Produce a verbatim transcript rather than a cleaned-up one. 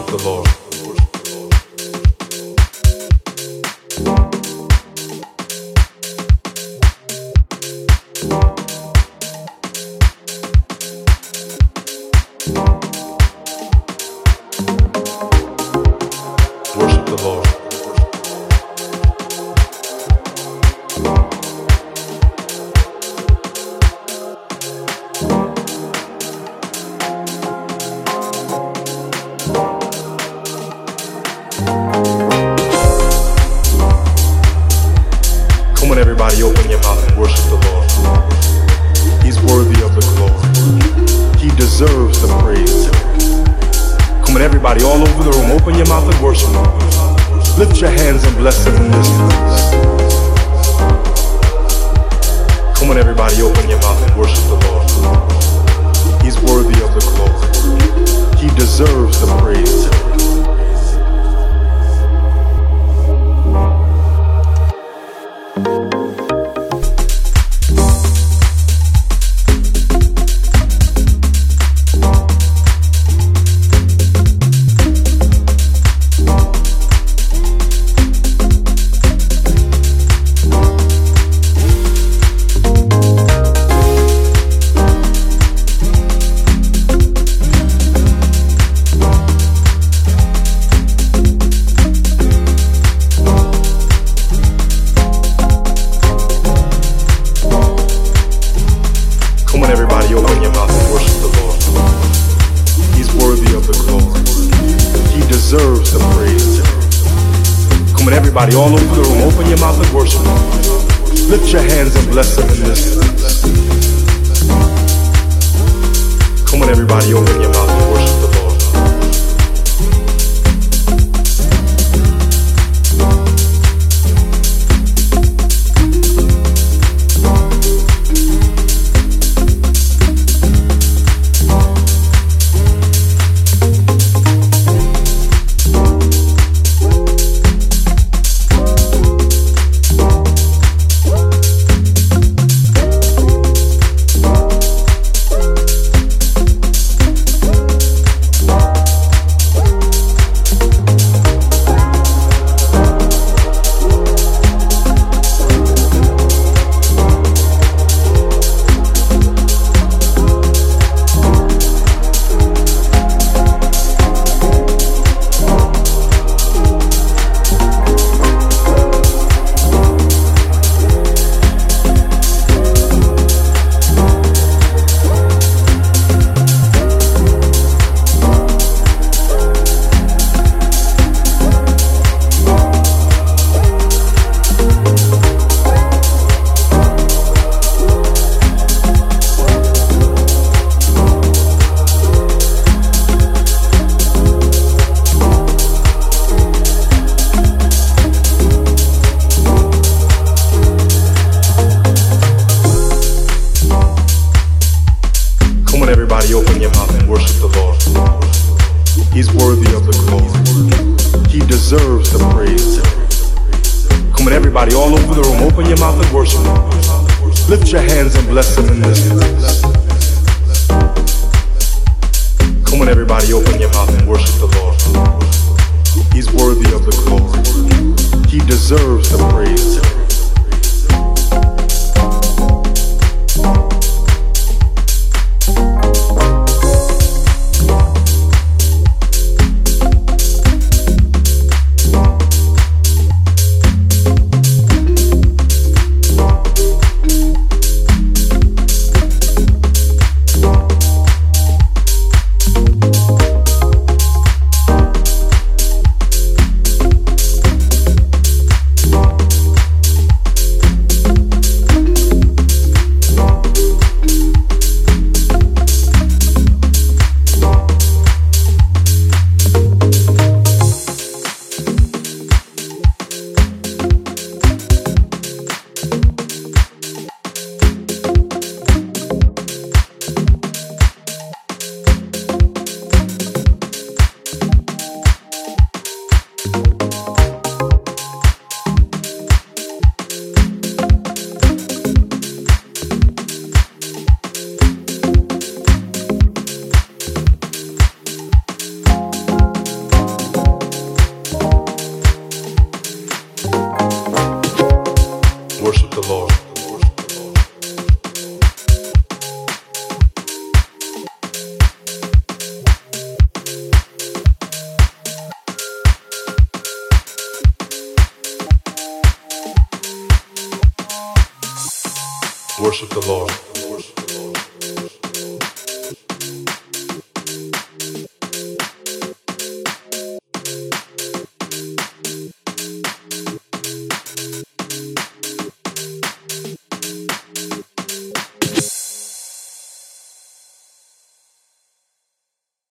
the Lord. Worship the Lord. Come on, everybody, open your mouth and worship the Lord. He's worthy of the glory. He deserves the praise. Come on, everybody, all over the room, open your mouth and worship Him. Lift your hands and bless Him in this place. Come on, everybody, open your mouth and worship the Lord. He's worthy of the glory. He deserves the praise. Everybody open your mouth and worship the Lord. He's worthy of the glory. He deserves the praise. Come on, everybody, all over the room, open your mouth and worship Him. Lift your hands and bless Him in this place. Come on, everybody, open your mouth and worship the Lord. Everybody open your mouth and worship the Lord. He's worthy of the glory. He deserves the praise. Come on, everybody, all over the room, open your mouth and worship Him. Lift your hands and bless Him in this place. Come on, everybody, open your mouth and worship the Lord. He's worthy of the glory. He deserves the praise. Worship the Lord.